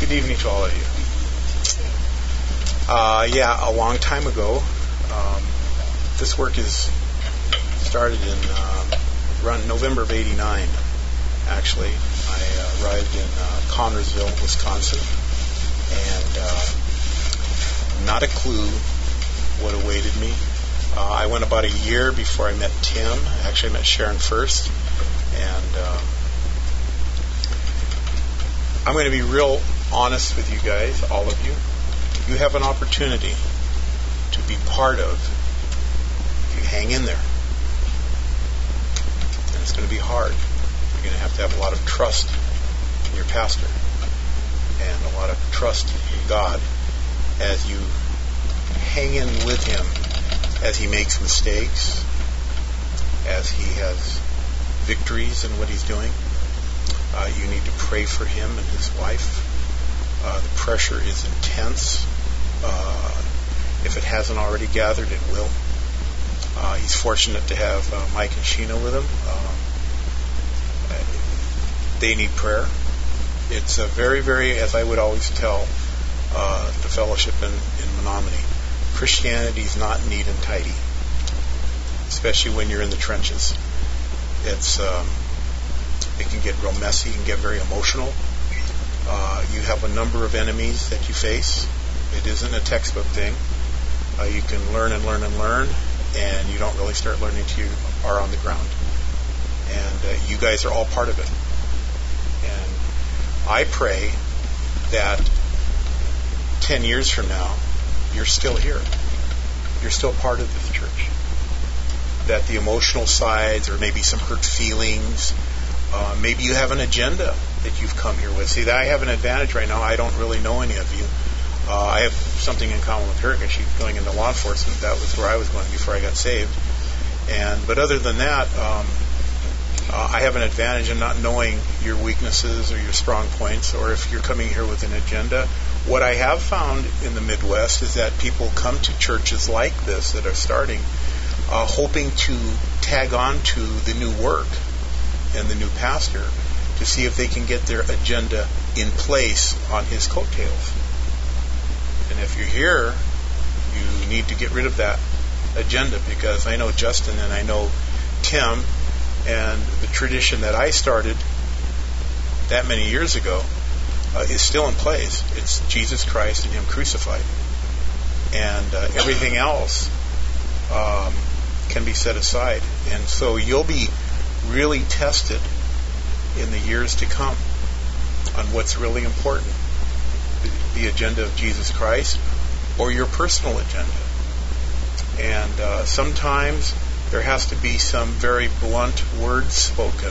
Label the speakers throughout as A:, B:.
A: Good evening to all of you. A long time ago, this work is started in around November of '89. Actually, I arrived in Connersville, Wisconsin, and not a clue what awaited me. I went about a year before I met Tim. Actually, I met Sharon first, and I'm going to be real honest with you guys, all of you. You have an opportunity to be part of if you hang in there. And it's going to be hard. You're going to have a lot of trust in your pastor and a lot of trust in God as you hang in with him as he makes mistakes, as he has victories in what he's doing. You need to pray for him and his wife. The pressure is intense. If it hasn't already gathered, it will. He's fortunate to have Mike and Sheena with him. They need prayer. It's a very, very, as I would always tell the fellowship in Menominee, Christianity is not neat and tidy, especially when you're in the trenches. It can get real messy and get very emotional. You have a number of enemies that you face. It isn't a textbook thing. You can learn and learn and learn, and you don't really start learning until you are on the ground. And you guys are all part of it. And I pray that 10 years from now, you're still here. You're still part of this church. That the emotional sides, or maybe some hurt feelings, maybe you have an agenda that you've come here with. See, I have an advantage right now. I don't really know any of you. I have something in common with her because she's going into law enforcement. That was where I was going before I got saved. But other than that, I have an advantage in not knowing your weaknesses or your strong points, or if you're coming here with an agenda. What I have found in the Midwest is that people come to churches like this that are starting, hoping to tag on to the new work and the new pastor to see if they can get their agenda in place on his coattails. And if you're here, you need to get rid of that agenda, because I know Justin and I know Tim, and the tradition that I started that many years ago is still in place. It's Jesus Christ and him crucified. And everything else can be set aside. And so you'll be really tested in the years to come on what's really important, the agenda of Jesus Christ or your personal agenda. And sometimes there has to be some very blunt words spoken.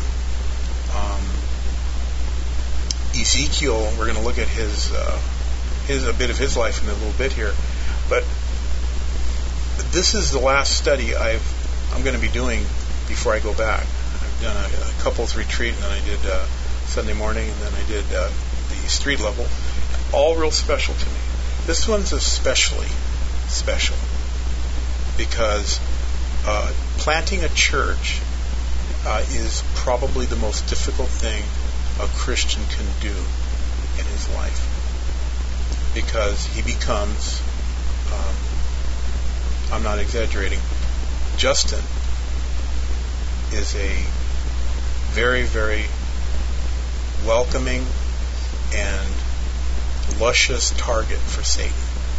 A: Ezekiel, we're going to look at his a bit of his life in a little bit here, but this is the last study I'm going to be doing before I go back. I've done a couples retreat, and then I did Sunday morning, and then I did the street level. All real special to me. This one's especially special because planting a church is probably the most difficult thing a Christian can do in his life, because he becomes, I'm not exaggerating, Justin is a very, very welcoming and luscious target for Satan.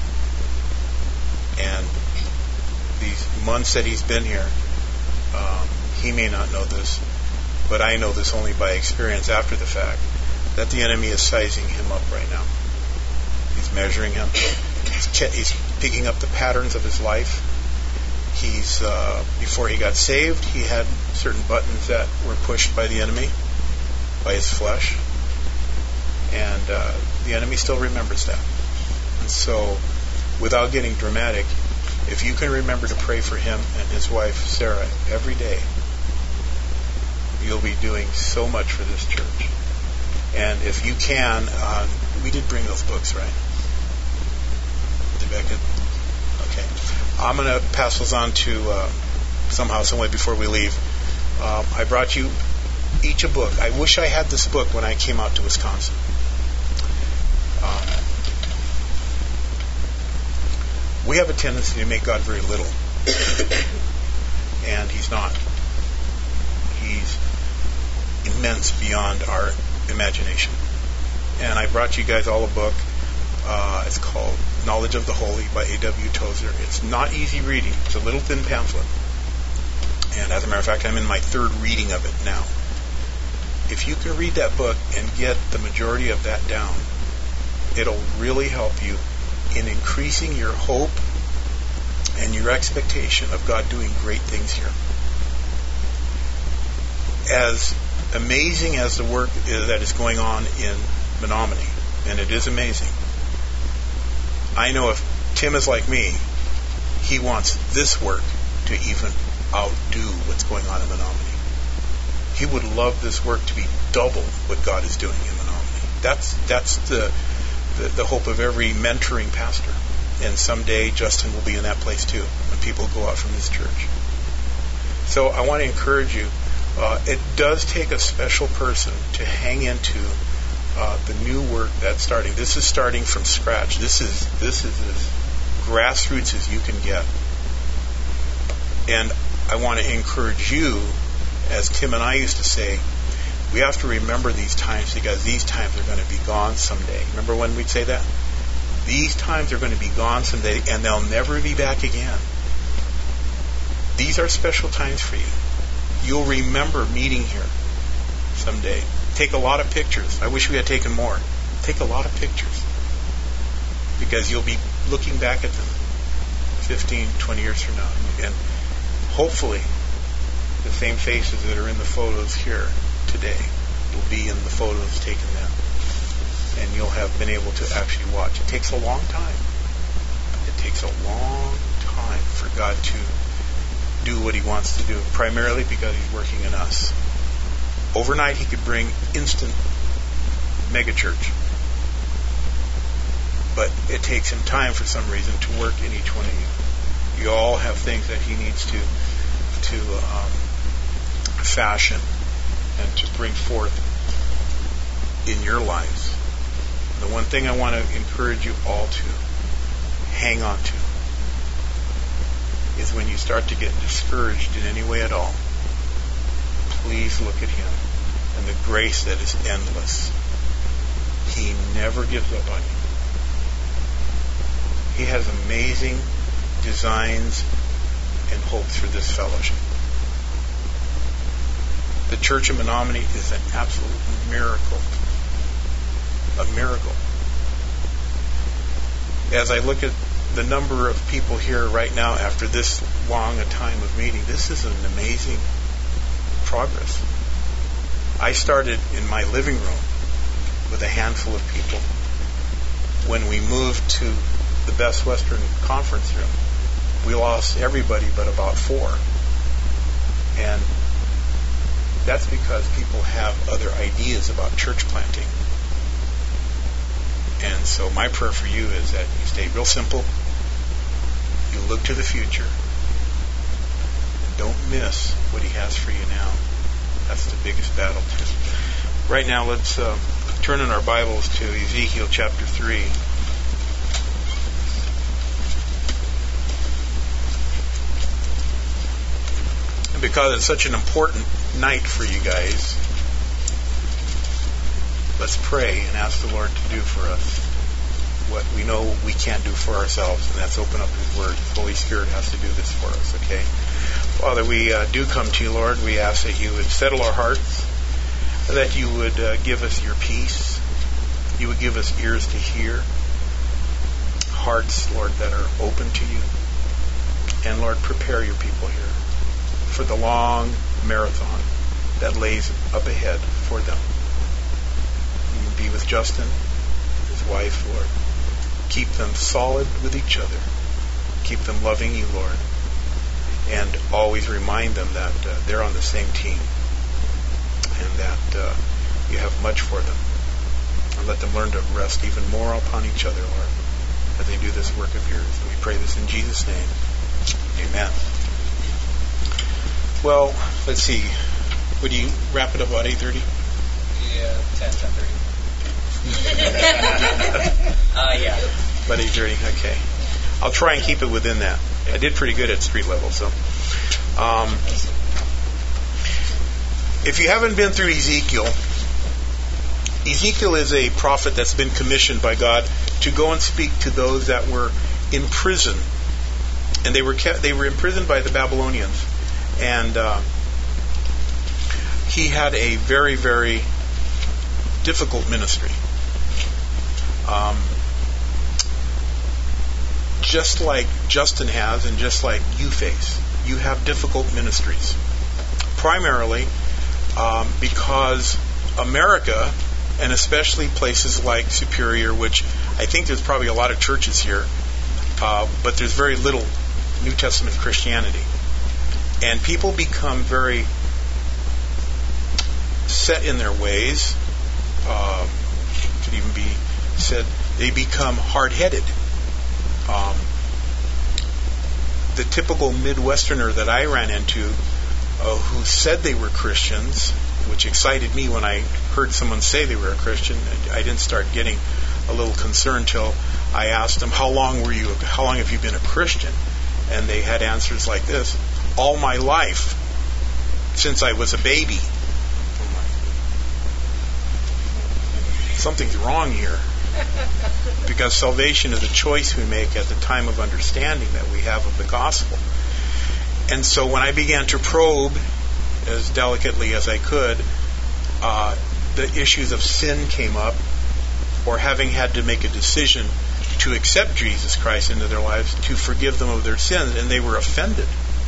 A: And these months that he's been here, he may not know this, but I know this only by experience after the fact, that the enemy is sizing him up right now. He's measuring him. He's picking up the patterns of his life. He's before he got saved, he had certain buttons that were pushed by the enemy, by his flesh, and the enemy still remembers that. And so, without getting dramatic, if you can remember to pray for him and his wife Sarah every day, you'll be doing so much for this church. And if you can, we did bring those books, right? Did Becca? Okay. I'm going to pass those on to somehow, some way before we leave. I brought you each a book. I wish I had this book when I came out to Wisconsin. We have a tendency to make God very little. And He's not. He's immense beyond our imagination. And I brought you guys all a book. It's called Knowledge of the Holy by A.W. Tozer. It's not easy reading. It's a little thin pamphlet. And as a matter of fact, I'm in my third reading of it now. If you can read that book and get the majority of that down, it'll really help you in increasing your hope and your expectation of God doing great things here. As amazing as the work that is going on in Menominee, and it is amazing, I know if Tim is like me, he wants this work to even outdo what's going on in Menominee. He would love this work to be double what God is doing in Menominee. That's the hope of every mentoring pastor. And someday Justin will be in that place too, when people go out from this church. So I want to encourage you. It does take a special person to hang into the new work that's starting. This is starting from scratch. This is as grassroots as you can get. And I want to encourage you, as Tim and I used to say, we have to remember these times because these times are going to be gone someday. Remember when we'd say that? These times are going to be gone someday and they'll never be back again. These are special times for you. You'll remember meeting here someday. Take a lot of pictures. I wish we had taken more. Take a lot of pictures. Because you'll be looking back at them 15, 20 years from now. And hopefully the same faces that are in the photos here today will be in the photos taken then. And you'll have been able to actually watch. It takes a long time. It takes a long time for God to do what He wants to do, primarily because He's working in us. Overnight, He could bring instant megachurch. But it takes Him time for some reason to work in each one of you. You all have things that He needs to fashion and to bring forth in your lives. The one thing I want to encourage you all to hang on to is when you start to get discouraged in any way at all, please look at Him and the grace that is endless. He never gives up on you. He has amazing designs and hopes for this fellowship. The Church of Menominee is an absolute miracle. A miracle. As I look at the number of people here right now after this long a time of meeting, this is an amazing progress. I started in my living room with a handful of people. When we moved to the Best Western Conference Room, we lost everybody but about 4. And that's because people have other ideas about church planting. And so my prayer for you is that you stay real simple, you look to the future, and don't miss what He has for you now. That's the biggest battle too. Right now, let's turn in our Bibles to Ezekiel chapter 3. And because it's such an important night for you guys, let's pray and ask the Lord to do for us what we know we can't do for ourselves, and that's open up His Word. The Holy Spirit has to do this for us, okay? Father, we do come to you, Lord. We ask that you would settle our hearts, that you would give us your peace. You would give us ears to hear, hearts, Lord, that are open to you. And, Lord, prepare your people here for the long marathon that lays up ahead for them. You be with Justin, his wife, Lord. Keep them solid with each other. Keep them loving you, Lord. And always remind them that they're on the same team and that you have much for them. And let them learn to rest even more upon each other, Lord, as they do this work of yours. And we pray this in Jesus' name. Amen. Well, let's see. Would you wrap it up about 8:30?
B: Yeah, 10:30. Yeah.
A: About 8:30. Okay. I'll try and keep it within that. I did pretty good at street level, so. If you haven't been through Ezekiel is a prophet that's been commissioned by God to go and speak to those that were in prison, and they were imprisoned by the Babylonians, and he had a very, very difficult ministry. Just like Justin has, and just like you face, you have difficult ministries. Primarily because America, and especially places like Superior, which I think there's probably a lot of churches here, but there's very little New Testament Christianity. And people become very set in their ways. Could even be said they become hard-headed. The typical Midwesterner that I ran into who said they were Christians, which excited me when I heard someone say they were a Christian. I didn't start getting a little concerned till I asked them, how long have you been a Christian? And they had answers like this: all my life, since I was a baby. Something's wrong here. Because salvation is a choice we make at the time of understanding that we have of the gospel. And so when I began to probe, as delicately as I could, the issues of sin came up, or having had to make a decision to accept Jesus Christ into their lives, to forgive them of their sins, and they were offended.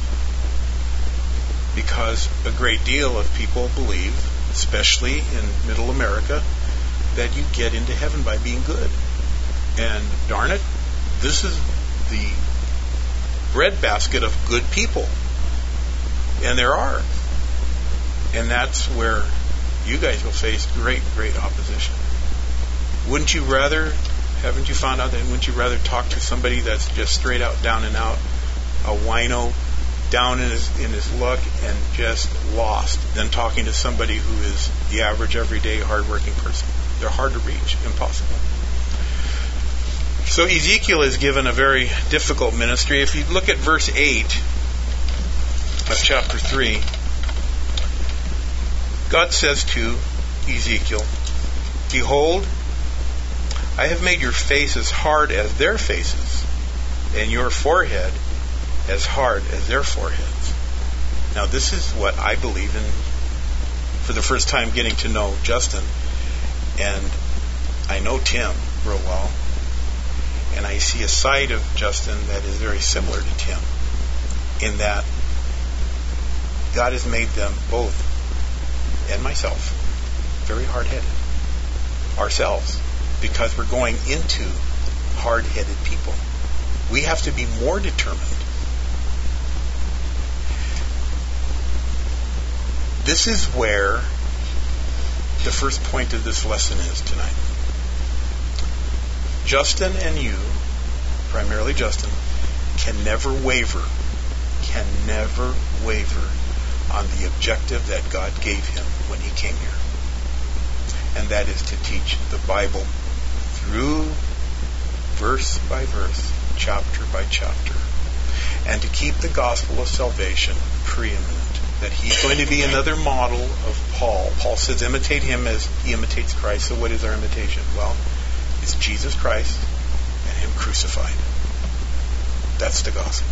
A: Because a great deal of people believe, especially in Middle America, that you get into heaven by being good. And darn it, this is the breadbasket of good people. And there are. And that's where you guys will face great, great opposition. Haven't you found out that, wouldn't you rather talk to somebody that's just straight out, down and out, a wino, down in his luck and just lost, than talking to somebody who is the average, everyday, hardworking person? They're hard to reach, impossible. So Ezekiel is given a very difficult ministry. If you look at verse 8 of chapter 3, God says to Ezekiel, "Behold, I have made your face as hard as their faces, and your forehead as hard as their foreheads." Now this is what I believe in for the first time getting to know Justin. And I know Tim real well. And I see a side of Justin that is very similar to Tim, in that God has made them both, and myself, very hard-headed. Ourselves, because we're going into hard-headed people. We have to be more determined. This is where the first point of this lesson is tonight. Justin and you, primarily Justin, can never waver on the objective that God gave him when he came here. And that is to teach the Bible through verse by verse, chapter by chapter, and to keep the gospel of salvation preeminent. That he's going to be another model of Paul. Paul says, imitate him as he imitates Christ. So what is our imitation? Well, it's Jesus Christ and him crucified. That's the gospel.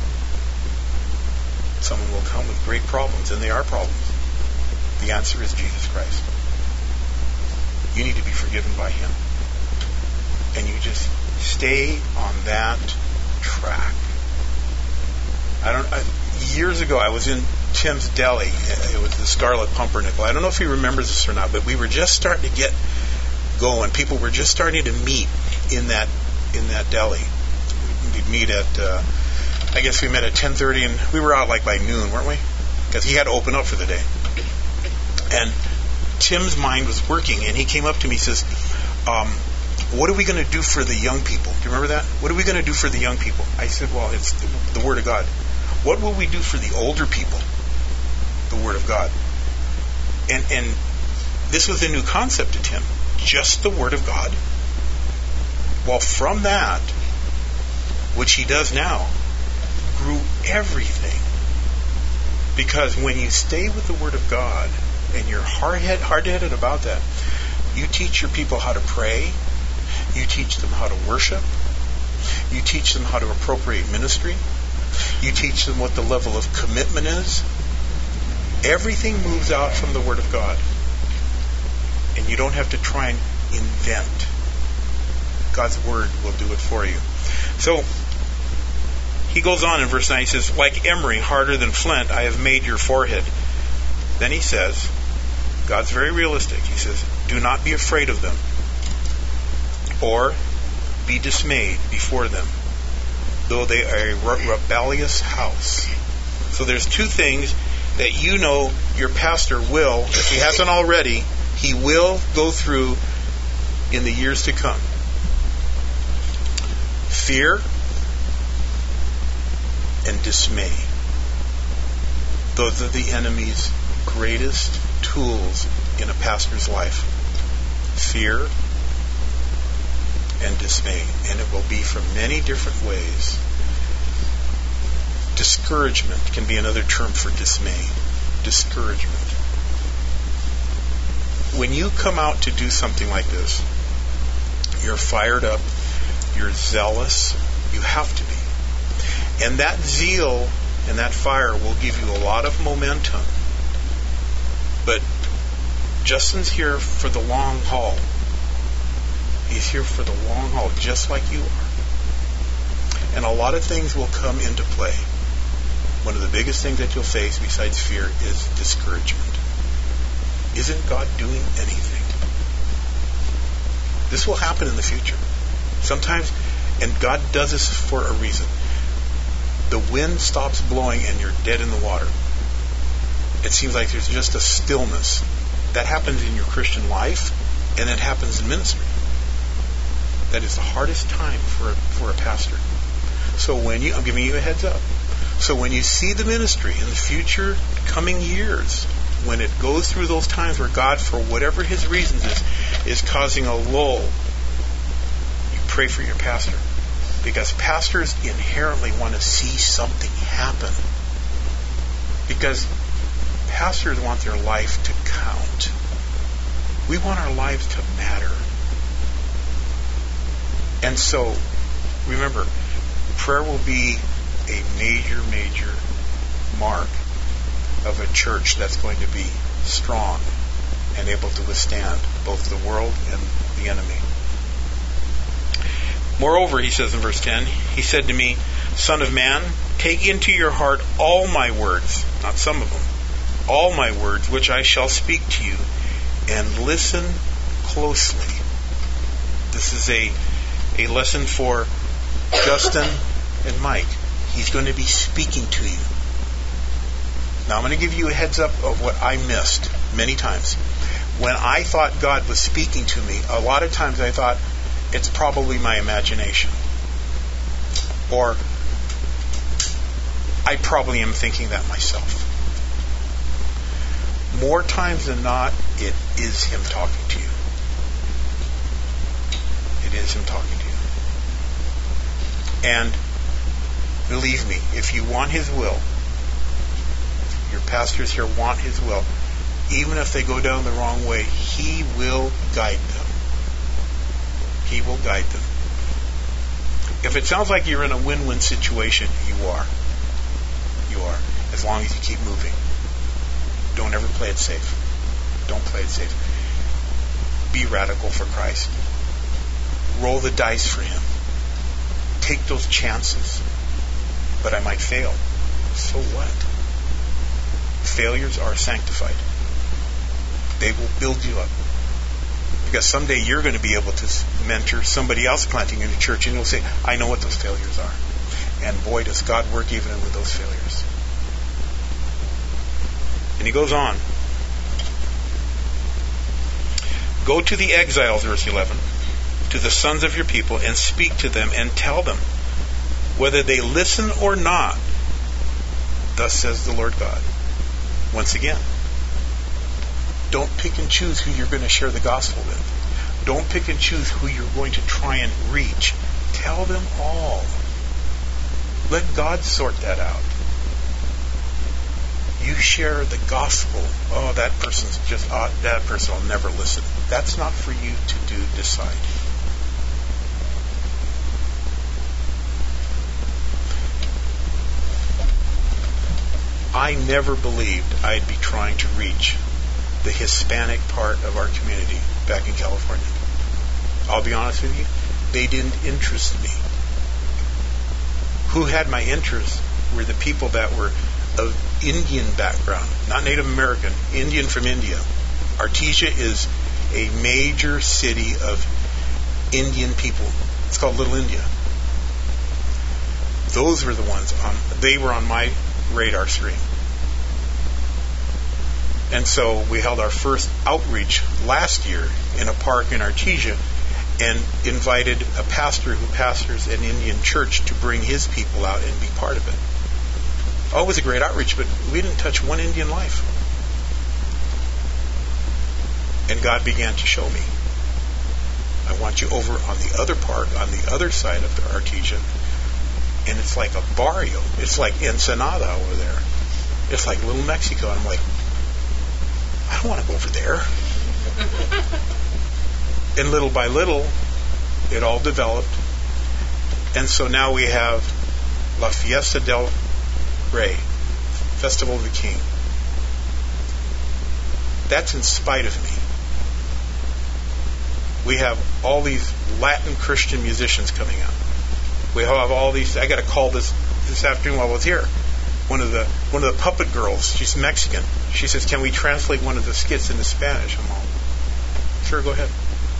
A: Someone will come with great problems, and they are problems. The answer is Jesus Christ. You need to be forgiven by him. And you just stay on that track. Years ago, I was in Tim's Deli. It was the Scarlet Pumpernickel. I don't know if he remembers this or not, but we were just starting to get going. People were just starting to meet in that deli. We'd meet at, I guess we met at 10:30, and we were out like by noon, weren't we? Because he had to open up for the day. And Tim's mind was working, and he came up to me and says, what are we going to do for the young people? Do you remember that? What are we going to do for the young people? I said, well, it's the Word of God. What will we do for the older people? The Word of God. And this was a new concept to Tim. Just the Word of God. Well, from that, which he does now, grew everything. Because when you stay with the Word of God, and you're hard-headed about that, you teach your people how to pray, you teach them how to worship, you teach them how to appropriate ministry, you teach them what the level of commitment is. Everything moves out from the Word of God. And you don't have to try and invent. God's Word will do it for you. So, he goes on in verse 9, he says, like emery, harder than flint, I have made your forehead. Then he says, God's very realistic. He says, do not be afraid of them, or be dismayed before them, though they are a rebellious house. So there's two things that you know your pastor will, if he hasn't already, he will go through in the years to come. Fear and dismay. Those are the enemy's greatest tools in a pastor's life. Fear and dismay. And it will be from many different ways. Discouragement can be another term for dismay. Discouragement. When you come out to do something like this, you're fired up, you're zealous, you have to be. And that zeal and that fire will give you a lot of momentum. But Justin's here for the long haul. He's here for the long haul, just like you are. And a lot of things will come into play. One of the biggest things that you'll face besides fear is discouragement. Isn't God doing anything? This will happen in the future. Sometimes, and God does this for a reason. The wind stops blowing and you're dead in the water. It seems like there's just a stillness. That happens in your Christian life, and it happens in ministry. That is the hardest time for a pastor. So I'm giving you a heads up. So when you see the ministry in the future coming years, when it goes through those times where God, for whatever his reasons is causing a lull, you pray for your pastor. Because pastors inherently want to see something happen. Because pastors want their life to count. We want our lives to matter. And so, remember, prayer will be a major mark of a church that's going to be strong and able to withstand both the world and the enemy. Moreover, he says in verse 10, he said to me, Son of man, take into your heart all my words, not some of them, all my words which I shall speak to you, and listen closely. This is a lesson for Justin and Mike. He's going to be speaking to you. Now I'm going to give you a heads up of what I missed many times. When I thought God was speaking to me, a lot of times I thought, it's probably my imagination. Or, I probably am thinking that myself. More times than not, it is him talking to you. It is him talking to you. And, believe me, if you want his will, your pastors here want his will, even if they go down the wrong way, he will guide them. He will guide them. If it sounds like you're in a win-win situation, you are. You are. As long as you keep moving. Don't ever play it safe. Don't play it safe. Be radical for Christ. Roll the dice for him. Take those chances. But I might fail. So what? Failures are sanctified. They will build you up. Because someday you're going to be able to mentor somebody else planting in a church, and you'll say, I know what those failures are. And boy, does God work even with those failures. And he goes on. Go to the exiles, verse 11, to the sons of your people, and speak to them, and tell them, whether they listen or not, thus says the Lord God. Once again, don't pick and choose who you're going to share the gospel with. Don't pick and choose who you're going to try and reach. Tell them all. Let God sort that out. You share the gospel. Oh, that person will never listen. That's not for you to decide. I never believed I'd be trying to reach the Hispanic part of our community back in California. I'll be honest with you, they didn't interest me. Who had my interest were the people that were of Indian background, not Native American, Indian from India. Artesia is a major city of Indian people. It's called Little India. Those were the ones they were on my radar screen. And so we held our first outreach last year in a park in Artesia and invited a pastor who pastors an Indian church to bring his people out and be part of it. Oh, it was a great outreach, but we didn't touch one Indian life. And God began to show me, I want you over on the other park, on the other side of the Artesia, and it's like a barrio. It's like Ensenada over there. It's like Little Mexico. And I'm like, I don't want to go over there. And little by little, it all developed. And so now we have La Fiesta del Rey, Festival of the King. That's in spite of me. We have all these Latin Christian musicians coming out. We have all these. I got a call this afternoon while I was here. One of the puppet girls. She's Mexican. She says, "Can we translate one of the skits into Spanish?" I'm all, sure, go ahead.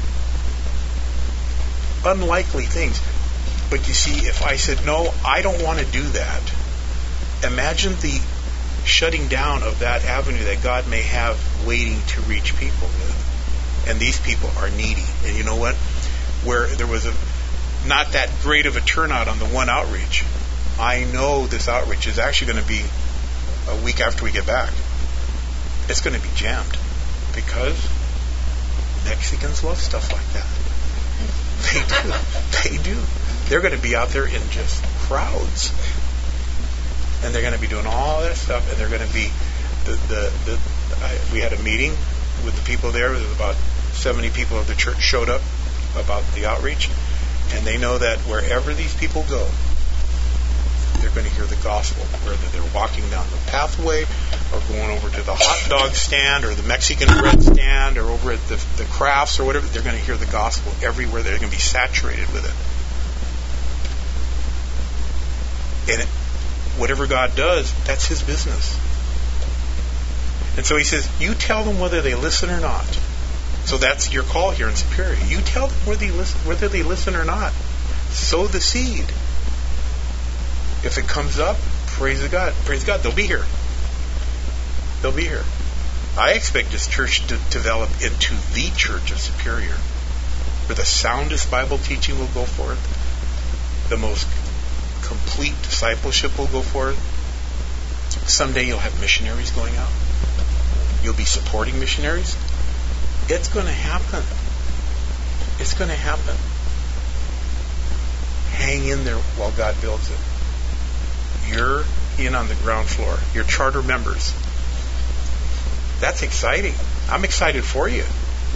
A: Unlikely things, but you see, if I said no, I don't want to do that. Imagine the shutting down of that avenue that God may have waiting to reach people with, and these people are needy. And you know what? Where there was not that great of a turnout on the one outreach, I know this outreach is actually going to be a week after we get back. It's going to be jammed because Mexicans love stuff like that. They do. They're going to be out there in just crowds, and they're going to be doing all that stuff. And they're going to be we had a meeting with the people there. There was about 70 people of the church showed up about the outreach. And they know that wherever these people go, they're going to hear the gospel. Whether they're walking down the pathway or going over to the hot dog stand or the Mexican bread stand or over at the crafts or whatever, they're going to hear the gospel everywhere. They're going to be saturated with it. And whatever God does, that's His business. And so He says, you tell them whether they listen or not. So that's your call here in Superior. You tell them whether they listen or not. Sow the seed. If it comes up, praise God. Praise God. They'll be here. They'll be here. I expect this church to develop into the church of Superior, where the soundest Bible teaching will go forth. The most complete discipleship will go forth. Someday you'll have missionaries going out. You'll be supporting missionaries. It's going to happen. It's going to happen. Hang in there while God builds it. You're in on the ground floor. You're charter members. That's exciting. I'm excited for you.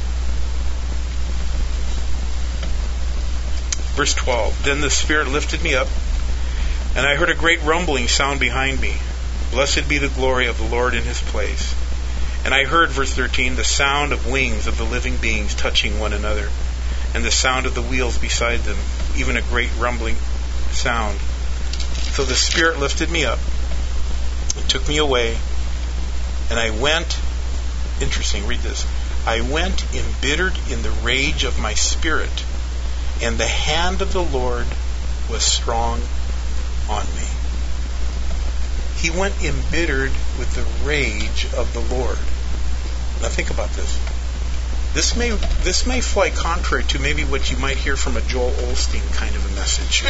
A: Verse 12. Then the Spirit lifted me up, and I heard a great rumbling sound behind me. Blessed be the glory of the Lord in His place. And I heard, verse 13, the sound of wings of the living beings touching one another, and the sound of the wheels beside them, even a great rumbling sound. So the Spirit lifted me up and took me away, and I went, interesting, read this, I went embittered in the rage of my spirit, and the hand of the Lord was strong on me. He went embittered with the rage of the Lord. Now think about this. This may fly contrary to maybe what you might hear from a Joel Osteen kind of a message.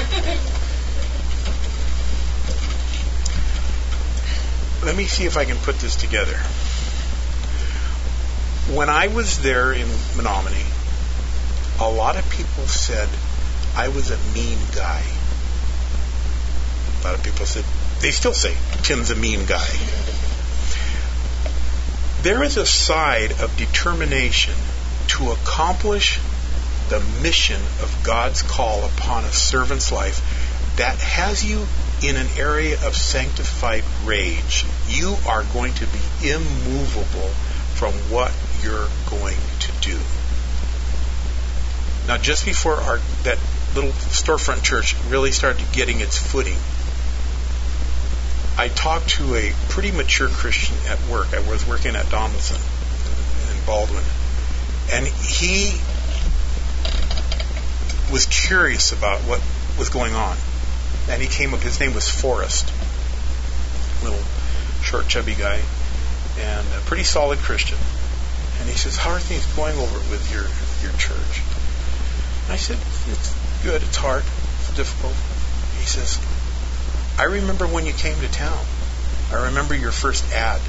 A: Let me see if I can put this together. When I was there in Menominee, a lot of people said I was a mean guy. A lot of people said, they still say, Tim's a mean guy. There is a side of determination to accomplish the mission of God's call upon a servant's life that has you in an area of sanctified rage. You are going to be immovable from what you're going to do. Now, just before that little storefront church really started getting its footing, I talked to a pretty mature Christian at work. I was working at Donaldson in Baldwin, and he was curious about what was going on. And he came up, his name was Forrest, little short, chubby guy, and a pretty solid Christian. And he says, how are things going over with your church? And I said, it's good, it's hard, it's difficult. He says, I remember when you came to town. I remember your first ad.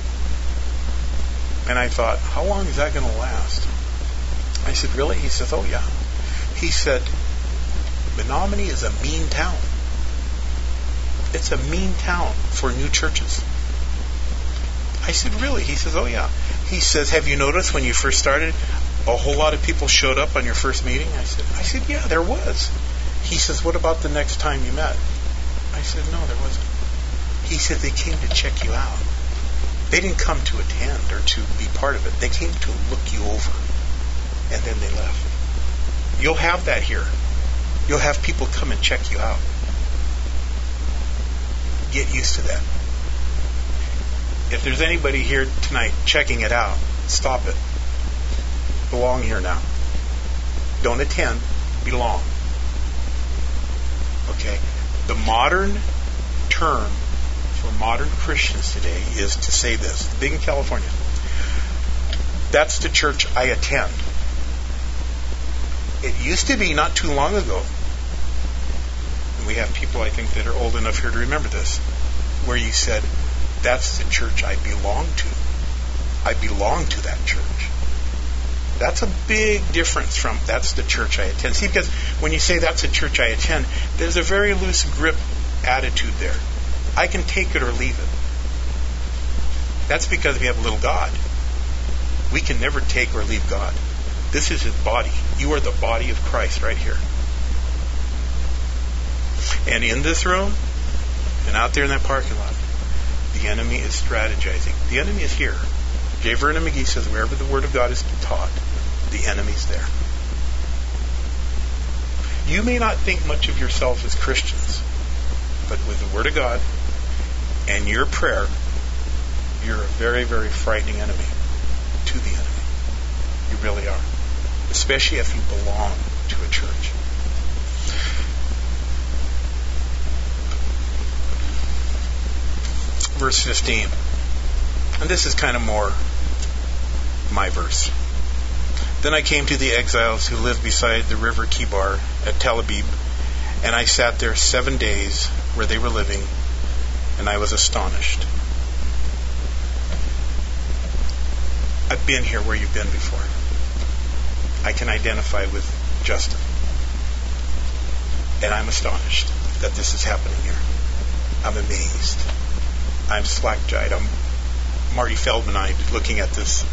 A: And I thought, how long is that going to last? I said, really? He says, oh yeah. He said, Menominee is a mean town. It's a mean town for new churches. I said, really? He says, oh yeah. He says, have you noticed when you first started, a whole lot of people showed up on your first meeting? I said, yeah, there was. He says, what about the next time you met? I said, no, there wasn't. He said, they came to check you out. They didn't come to attend or to be part of it. They came to look you over. And then they left. You'll have that here. You'll have people come and check you out. Get used to that. If there's anybody here tonight checking it out, stop it. Belong here now. Don't attend. Belong. Okay? The modern term for modern Christians today is to say this. Big in California. That's the church I attend. It used to be not too long ago, and we have people I think that are old enough here to remember this, where you said, that's the church I belong to. I belong to that church. That's a big difference from that's the church I attend. See, because when you say that's the church I attend, there's a very loose grip attitude there. I can take it or leave it. That's because we have a little God. We can never take or leave God. This is His body. You are the body of Christ right here. And in this room and out there in that parking lot, the enemy is strategizing. The enemy is here. J. Vernon McGee says wherever the Word of God is taught, the enemy's there. You may not think much of yourself as Christians, but with the Word of God and your prayer, you're a very, very frightening enemy to the enemy. You really are. Especially if you belong to a church. Verse 15. And this is kind of more my verse. Then I came to the exiles who lived beside the river Kibar at Tel Abib, and I sat there 7 days where they were living, and I was astonished. I've been here where you've been before. I can identify with Justin. And I'm astonished that this is happening here. I'm amazed. I'm slack-jawed. I'm Marty Feldman-eyed looking at this.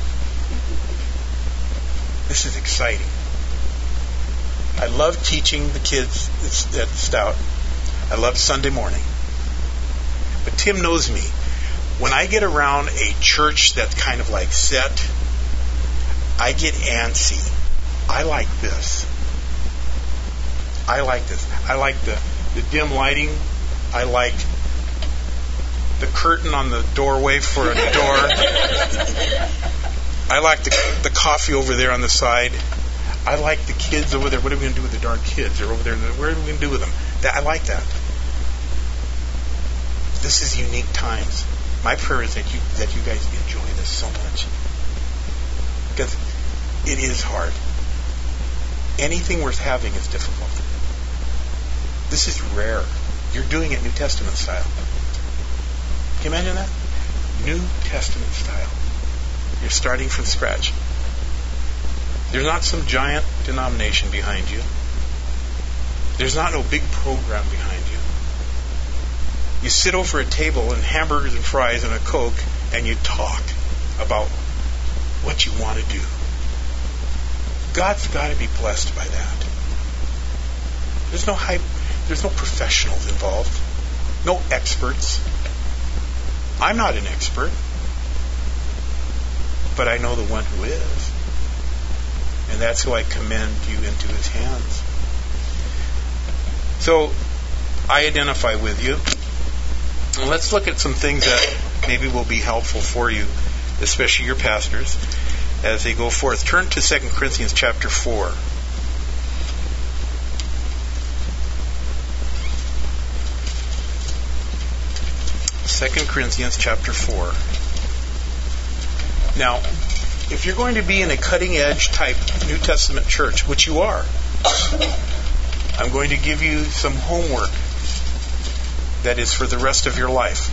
A: This is exciting. I love teaching the kids at Stout. I love Sunday morning. But Tim knows me. When I get around a church that's kind of like set, I get antsy. I like this. I like this. I like the dim lighting. I like the curtain on the doorway for a door. I like the coffee over there on the side. I like the kids over there. What are we going to do with the darn kids? They're over there. What are we going to do with them? I like that. This is unique times. My prayer is that you guys enjoy this so much. Because it is hard. Anything worth having is difficult. This is rare. You're doing it New Testament style. Can you imagine that? New Testament style. You're starting from scratch. There's not some giant denomination behind you. There's not no big program behind you. You sit over a table and hamburgers and fries and a Coke and you talk about what you want to do. God's got to be blessed by that. There's no hype. There's no professionals involved. No experts. I'm not an expert. But I know the one who is. And that's who I commend you into his hands. So, I identify with you. And let's look at some things that maybe will be helpful for you, especially your pastors, as they go forth. Turn to 2 Corinthians chapter 4. 2 Corinthians chapter 4. Now, if you're going to be in a cutting-edge type New Testament church, which you are, I'm going to give you some homework that is for the rest of your life.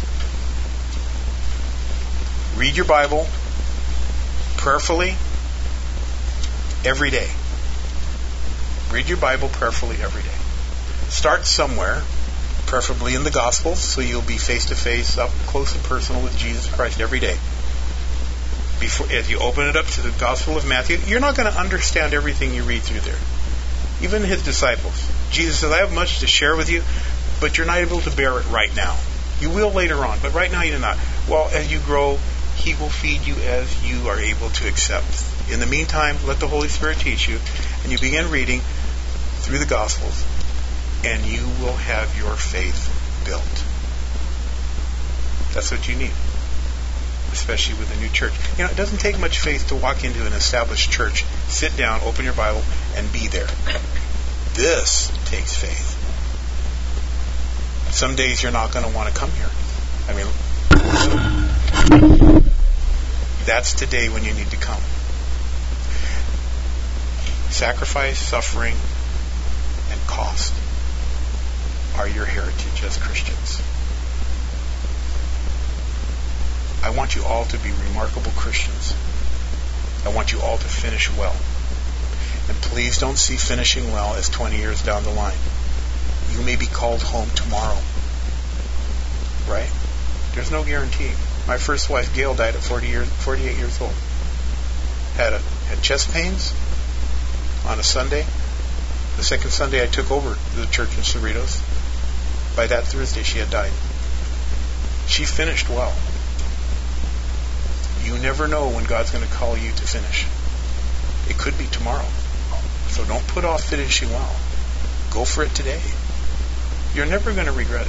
A: Read your Bible prayerfully every day. Read your Bible prayerfully every day. Start somewhere, preferably in the Gospels, so you'll be face-to-face, up close and personal with Jesus Christ every day. As you open it up to the Gospel of Matthew, you're not going to understand everything you read through there. Even his disciples. Jesus says, I have much to share with you, but you're not able to bear it right now. You will later on, but right now you're not. Well, as you grow, he will feed you as you are able to accept. In the meantime, let the Holy Spirit teach you, and you begin reading through the Gospels, and you will have your faith built. That's what you need, especially with a new church. You know, it doesn't take much faith to walk into an established church, sit down, open your Bible, and be there. This takes faith. Some days you're not going to want to come here. I mean, that's the day when you need to come. Sacrifice, suffering, and cost are your heritage as Christians. I want you all to be remarkable Christians. I want you all to finish well. And please don't see finishing well as 20 years down the line. You may be called home tomorrow. Right? There's no guarantee. My first wife, Gail, died at 48 years old. Had chest pains on a Sunday. The second Sunday I took over the church in Cerritos. By that Thursday she had died. She finished well. You never know when God's going to call you to finish. It could be tomorrow. So don't put off finishing well. Go for it today. You're never going to regret it.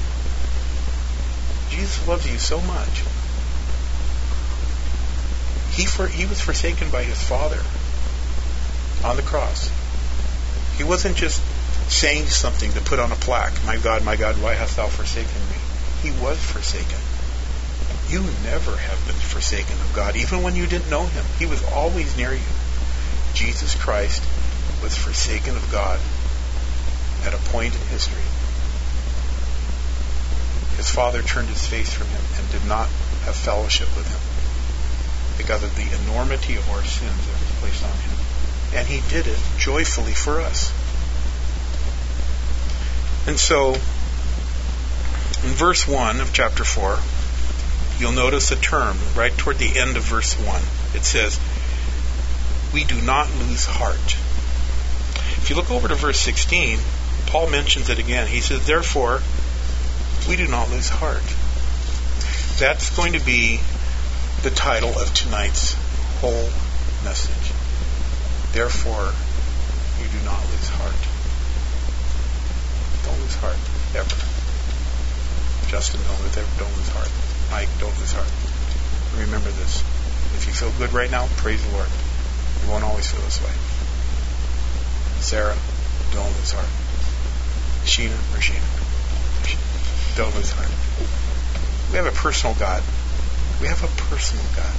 A: Jesus loves you so much. He was forsaken by his Father on the cross. He wasn't just saying something to put on a plaque, my God, why hast thou forsaken me? He was forsaken. You never have been forsaken of God, even when you didn't know him. He was always near you. Jesus Christ was forsaken of God at a point in history. His Father turned his face from him and did not have fellowship with him because of the enormity of our sins that was placed on him. And he did it joyfully for us. And so, in verse 1 of chapter 4, you'll notice a term right toward the end of verse 1. It says, we do not lose heart. If you look over to verse 16, Paul mentions it again. He says, therefore, we do not lose heart. That's going to be the title of tonight's whole message. Therefore, you do not lose heart. Don't lose heart, ever. Justin, don't lose heart. Mike, don't lose heart. Remember this. If you feel good right now, praise the Lord. You won't always feel this way. Sarah, don't lose heart. Sheena, don't lose heart. We have a personal God. We have a personal God.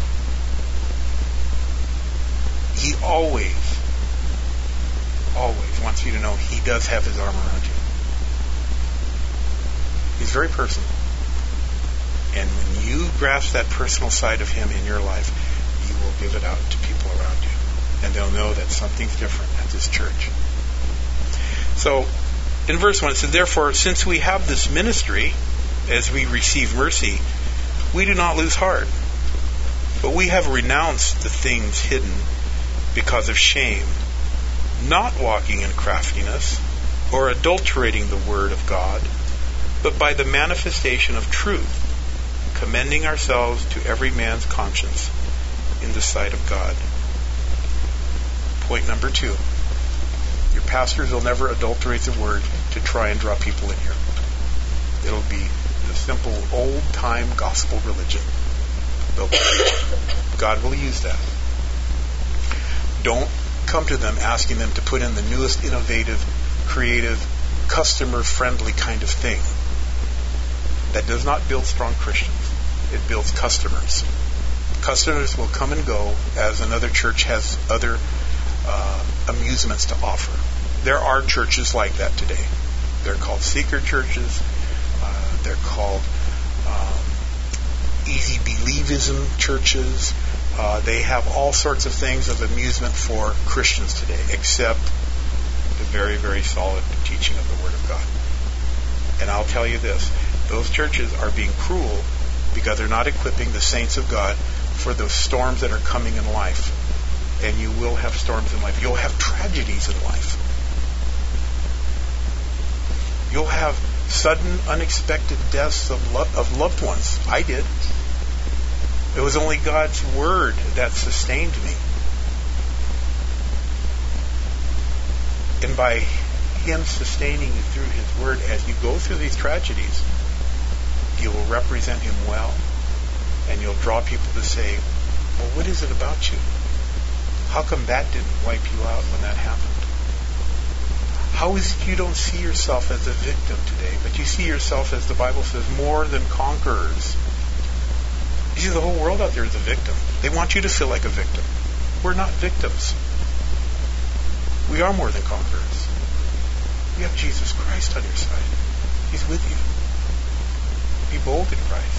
A: He always wants you to know he does have his arm around you. He's very personal. And when you grasp that personal side of him in your life, you will give it out to people around you. and they'll know that something's different at this church. So, in verse 1 it says, therefore, since we have this ministry, as we receive mercy, we do not lose heart. But we have renounced the things hidden because of shame, not walking in craftiness, or adulterating the word of God, but by the manifestation of truth, commending ourselves to every man's conscience in the sight of God. Point number 2. Your pastors will never adulterate the word to try and draw people in here. It'll be the simple old-time gospel religion. God will use that. Don't come to them asking them to put in the newest, innovative, creative, customer-friendly kind of thing. That does not build strong Christians. It builds customers. Customers will come and go as another church has other amusements to offer. There are churches like that today. They're called seeker churches. They're called easy believism churches. They have all sorts of things of amusement for Christians today, except the very, very solid teaching of the Word of God. And I'll tell you this, those churches are being cruel because they're not equipping the saints of God for the storms that are coming in life. And you will have storms in life. You'll have tragedies in life. You'll have sudden, unexpected deaths of loved ones. I did. It was only God's Word that sustained me. And by Him sustaining you through His Word as you go through these tragedies, you will represent Him well, and you'll draw people to say, well, what is it about you? How come that didn't wipe you out when that happened? How is it you don't see yourself as a victim today, but you see yourself, as the Bible says, more than conquerors? You see, the whole world out there is a victim. They want you to feel like a victim. We're not victims. We are more than conquerors. You have Jesus Christ on your side. He's with you. Be bold in Christ.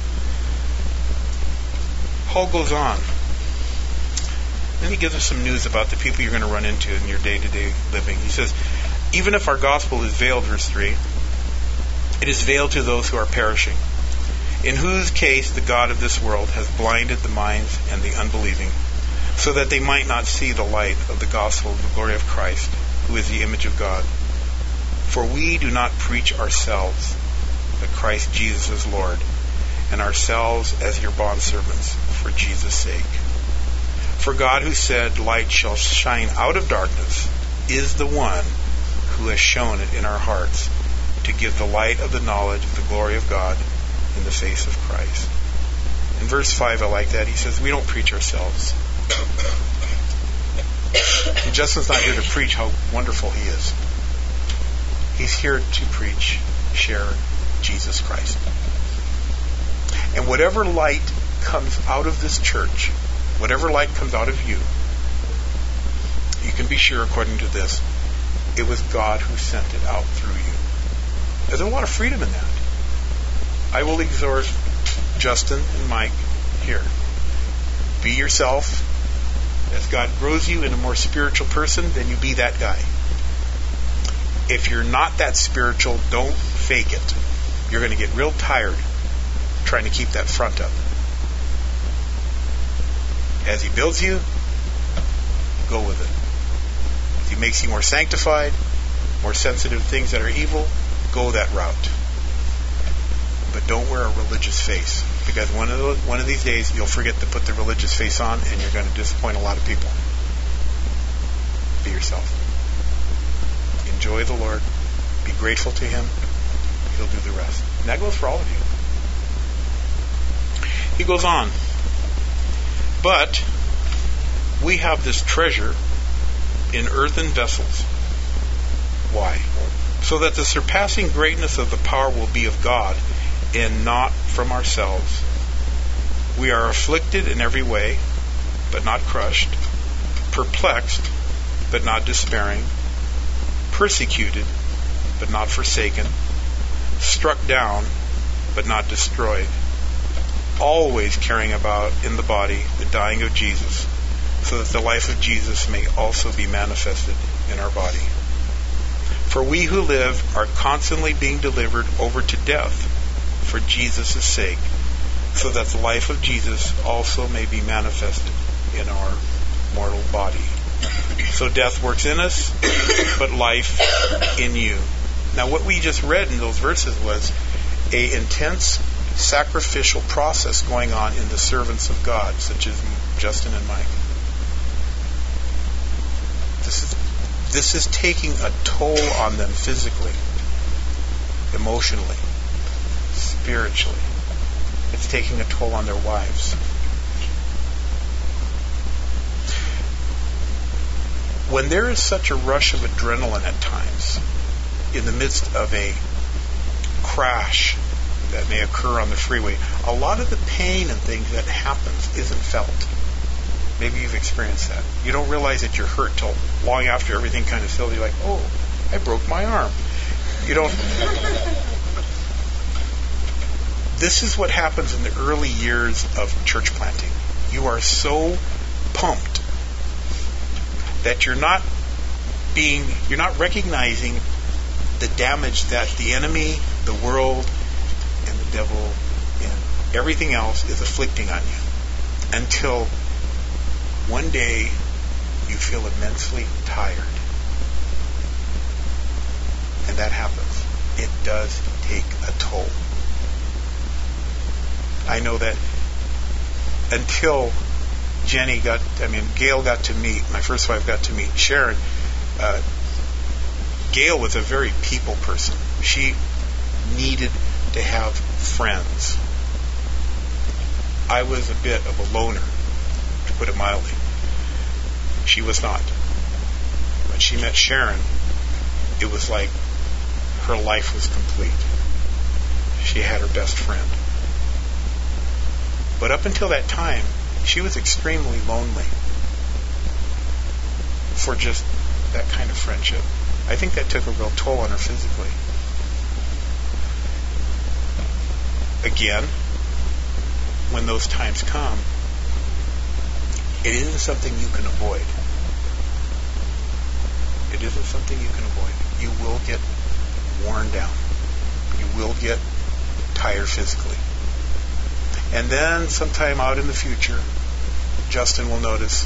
A: Paul goes on. Then he gives us some news about the people you're going to run into in your day-to-day living. He says, even if our gospel is veiled, verse 3, it is veiled to those who are perishing, in whose case the God of this world has blinded the minds and the unbelieving, so that they might not see the light of the gospel of the glory of Christ, who is the image of God. For we do not preach ourselves, but Christ Jesus is Lord, and ourselves as your bondservants for Jesus' sake. For God, who said, light shall shine out of darkness, is the one who has shown it in our hearts to give the light of the knowledge of the glory of God in the face of Christ. In verse 5, I like that. He says, we don't preach ourselves. And Justin's not here to preach how wonderful he is. He's here to preach, share Jesus Christ. And whatever light comes out of this church, whatever light comes out of you, you can be sure, according to this, it was God who sent it out through you. There's a lot of freedom in that. I will exhort Justin and Mike here. Be yourself. As God grows you in a more spiritual person, then you be that guy. If you're not that spiritual, don't fake it. You're going to get real tired trying to keep that front up. As He builds you, go with it. As He makes you more sanctified, more sensitive to things that are evil, go that route. But don't wear a religious face, because one of these days you'll forget to put the religious face on, and you're going to disappoint a lot of people. Be yourself. Enjoy the Lord. Be grateful to Him. He'll do the rest. And that goes for all of you. He goes on. But we have this treasure in earthen vessels. Why? So that the surpassing greatness of the power will be of God and not from ourselves. We are afflicted in every way, but not crushed, perplexed, but not despairing, persecuted, but not forsaken, struck down, but not destroyed, always carrying about in the body the dying of Jesus, so that the life of Jesus may also be manifested in our body. For we who live are constantly being delivered over to death for Jesus' sake, so that the life of Jesus also may be manifested in our mortal body. So death works in us, but life in you. Now what we just read in those verses was an intense sacrificial process going on in the servants of God, such as Justin and Mike. This is taking a toll on them physically, emotionally, spiritually. It's taking a toll on their wives. When there is such a rush of adrenaline at times, in the midst of a crash that may occur on the freeway, a lot of the pain and things that happens isn't felt. Maybe you've experienced that. You don't realize that you're hurt till long after everything kind of feels. You're like, oh, I broke my arm. You don't. This is what happens in the early years of church planting. You are so pumped that you're not recognizing the damage that the enemy, the world, and the devil, and everything else is afflicting on you, until one day you feel immensely tired. And that happens. It does take a toll. I know that until Gail got to meet, my first wife got to meet Sharon, Gail was a very people person. She needed to have friends. I was a bit of a loner, to put it mildly. She was not. When she met Sharon, it was like her life was complete. She had her best friend. But up until that time, she was extremely lonely for just that kind of friendship. I think that took a real toll on her physically. Again, when those times come, it isn't something you can avoid. It isn't something you can avoid. You will get worn down. You will get tired physically. And then sometime out in the future, Justin will notice,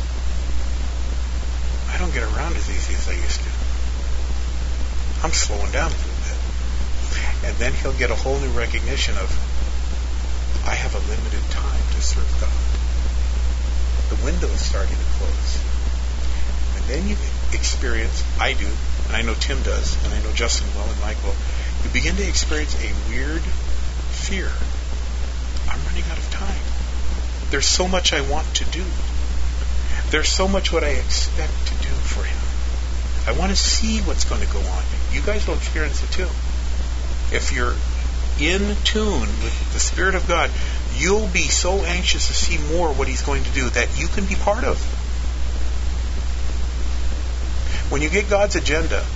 A: I don't get around as easy as I used to. I'm slowing down a little bit. And then he'll get a whole new recognition of, I have a limited time to serve God. The window is starting to close. And then you experience, I do, and I know Tim does, and I know Justin will, and Mike will, you begin to experience a weird fear. I'm running out of time. There's so much I want to do. There's so much what I expect to do for Him. I want to see what's going to go on. You guys will experience it too. If you're in tune with the Spirit of God, you'll be so anxious to see more what He's going to do that you can be part of. When you get God's agenda,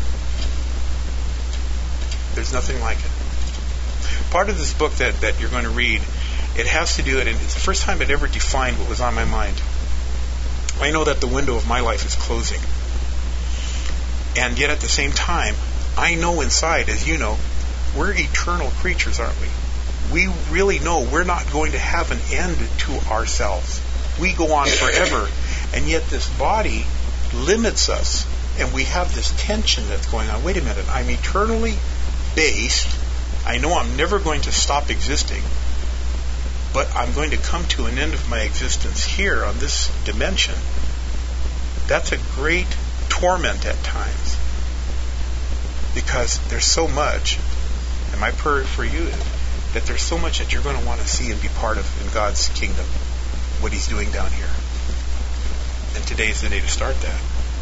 A: there's nothing like it. Part of this book that you're going to read, it has to do it, and it's the first time it ever defined what was on my mind. I know that the window of my life is closing. And yet at the same time, I know inside, as you know, we're eternal creatures, aren't we? We really know we're not going to have an end to ourselves. We go on forever. And yet this body limits us. And we have this tension that's going on. Wait a minute, I'm eternally based. I know I'm never going to stop existing. But I'm going to come to an end of my existence here on this dimension. That's a great torment at times. Because there's so much, and my prayer for you is that there's so much that you're going to want to see and be part of in God's kingdom, what He's doing down here. And today's the day to start that.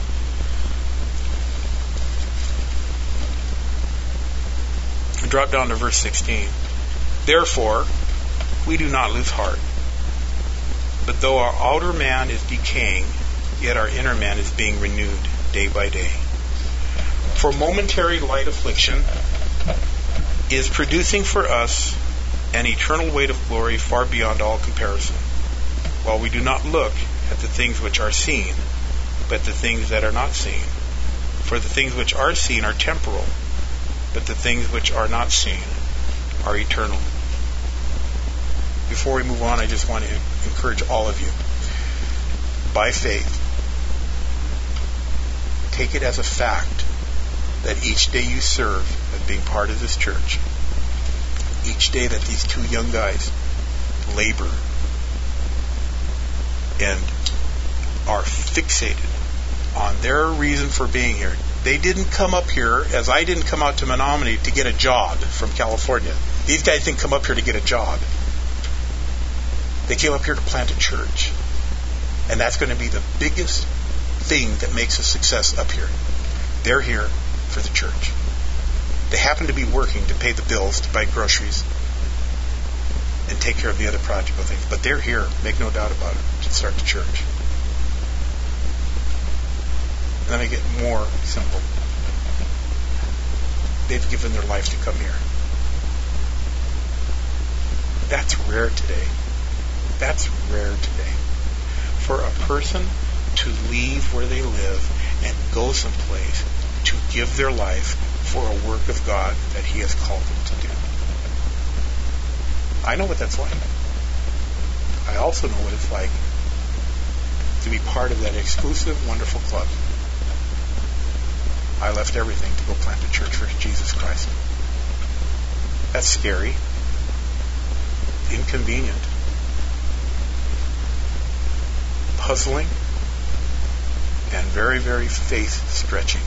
A: Drop down to verse 16. Therefore, we do not lose heart. But though our outer man is decaying, yet our inner man is being renewed day by day. For momentary light affliction is producing for us an eternal weight of glory far beyond all comparison, while we do not look at the things which are seen, but the things that are not seen. For the things which are seen are temporal, but the things which are not seen are eternal. Before we move on, I just want to encourage all of you, by faith, take it as a fact that each day you serve as being part of this church, each day that these two young guys labor and are fixated on their reason for being here. They didn't come up here, as I didn't come out to Menominee to get a job from California. These guys didn't come up here to get a job. They came up here to plant a church. And that's going to be the biggest thing that makes a success up here. They're here for the church. They happen to be working to pay the bills, to buy groceries, and take care of the other practical things. But they're here, make no doubt about it, to start the church. Let me get more simple. They've given their life to come here. That's rare today. That's rare today. For a person to leave where they live and go someplace to give their life for a work of God that He has called them to do. I know what that's like. I also know what it's like to be part of that exclusive, wonderful club. I left everything to go plant a church for Jesus Christ. That's scary, inconvenient, puzzling, and very, very faith-stretching.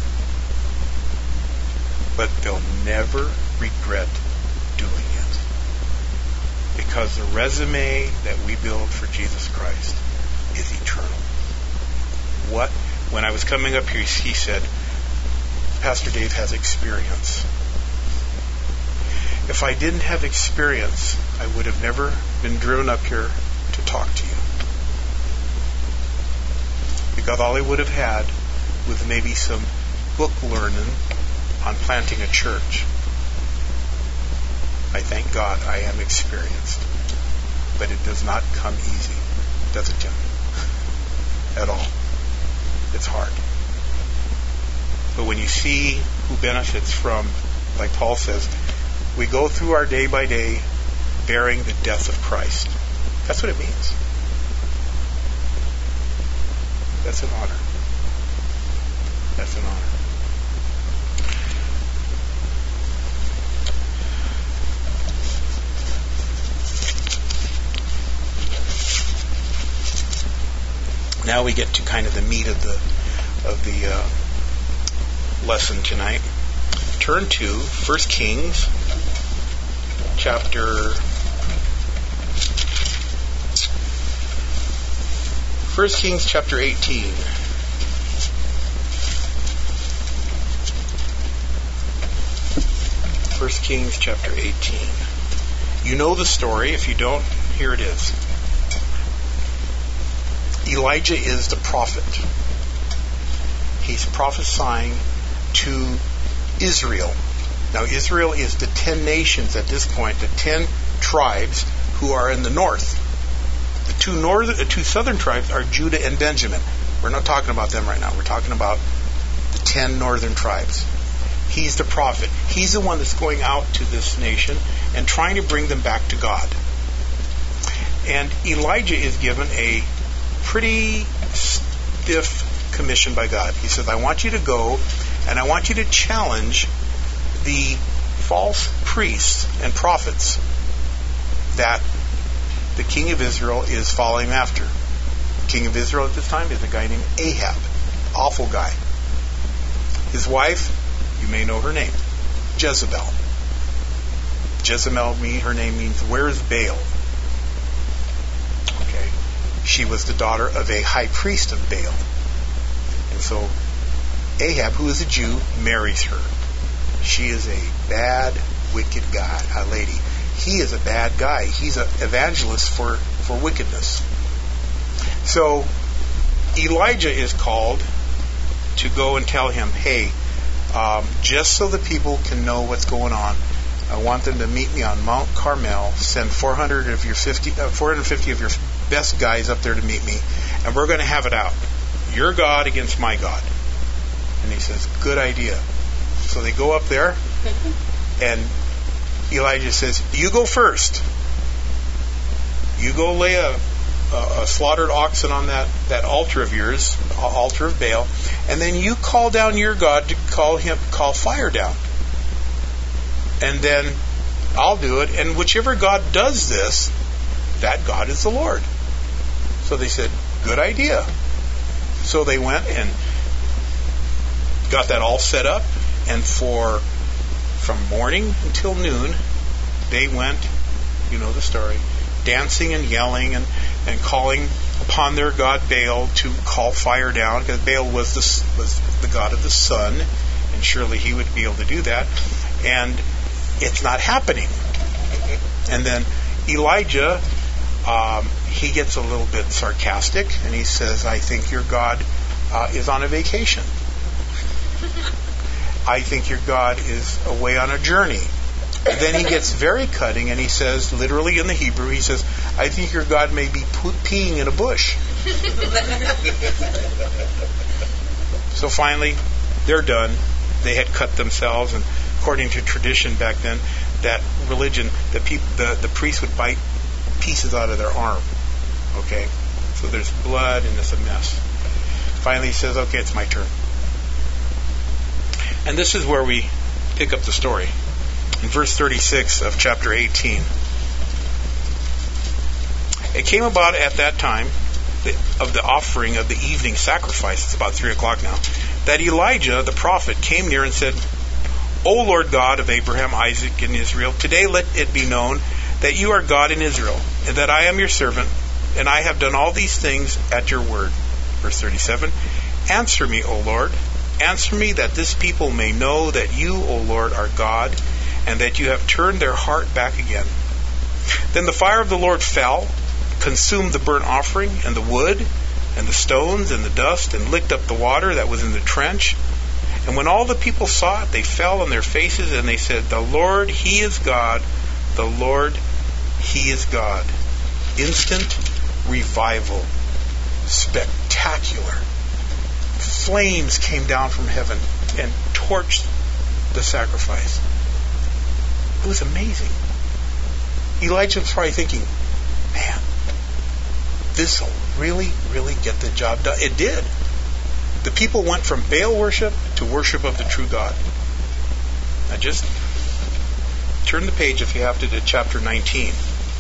A: But they'll never regret doing it. Because the resume that we build for Jesus Christ is eternal. When I was coming up here, he said, Pastor Dave has experience. If I didn't have experience, I would have never been driven up here to talk to you. Because all I would have had was maybe some book learning on planting a church. I thank God I am experienced. But it does not come easy, does it, Tim? At all. It's hard. But when you see who benefits from, like Paul says, we go through our day by day bearing the death of Christ. That's what it means. That's an honor. That's an honor. Now we get to kind of the meat of the lesson tonight. Turn to 1 Kings chapter 18. 1 Kings chapter 18. You know the story. If you don't, here it is. Elijah is the prophet. He's prophesying to Israel. Now, Israel is the 10 nations at this point, the 10 tribes who are in the north. The two southern tribes are Judah and Benjamin. We're not talking about them right now. We're talking about the 10 northern tribes. He's the prophet. He's the one that's going out to this nation and trying to bring them back to God. And Elijah is given a pretty stiff commission by God. He says, I want you to go and I want you to challenge the false priests and prophets that the king of Israel is following after. The king of Israel at this time is a guy named Ahab. Awful guy. His wife, you may know her name, Jezebel. Jezebel, her name means, where is Baal? Okay. She was the daughter of a high priest of Baal. And so Ahab, who is a Jew, marries her. She is a bad, wicked guy, a lady. He is a bad guy. He's an evangelist for wickedness. So Elijah is called to go and tell him, hey, just so the people can know what's going on, I want them to meet me on Mount Carmel. Send 450 of your best guys up there to meet me, and we're going to have it out. Your God against my God. And he says, good idea. So they go up there, and Elijah says, you go first. You go lay a slaughtered oxen on that altar of yours, altar of Baal, and then you call down your God to call fire down. And then I'll do it, and whichever God does this, that God is the Lord. So they said, good idea. So they went and got that all set up, and from morning until noon, they went, you know the story, dancing and yelling and calling upon their god Baal to call fire down, because Baal was the god of the sun, and surely he would be able to do that. And it's not happening. And then Elijah, he gets a little bit sarcastic, and he says, I think your God is on a vacation. I think your God is away on a journey. And then he gets very cutting, and he says, literally in the Hebrew, he says, I think your God may be peeing in a bush. So finally, they're done. They had cut themselves, and according to tradition back then, that religion, the priest would bite pieces out of their arm. Okay? So there's blood, and it's a mess. Finally, he says, okay, it's my turn. And this is where we pick up the story. In verse 36 of chapter 18. It came about at that time of the offering of the evening sacrifice, it's about 3 o'clock now, that Elijah the prophet came near and said, O Lord God of Abraham, Isaac, and Israel, today let it be known that you are God in Israel, and that I am your servant, and I have done all these things at your word. Verse 37, answer me, O Lord, answer me, that this people may know that you, O Lord, are God, and that you have turned their heart back again. Then the fire of the Lord fell, consumed the burnt offering, and the wood, and the stones, and the dust, and licked up the water that was in the trench. And when all the people saw it, they fell on their faces, and they said, the Lord, He is God. The Lord, He is God. Instant revival. Spectacular. Flames came down from heaven and torched the sacrifice. It was amazing. Elijah was probably thinking, man, this will really, really get the job done. It did. The people went from Baal worship to worship of the true God. Now just turn the page, if you have to chapter 19.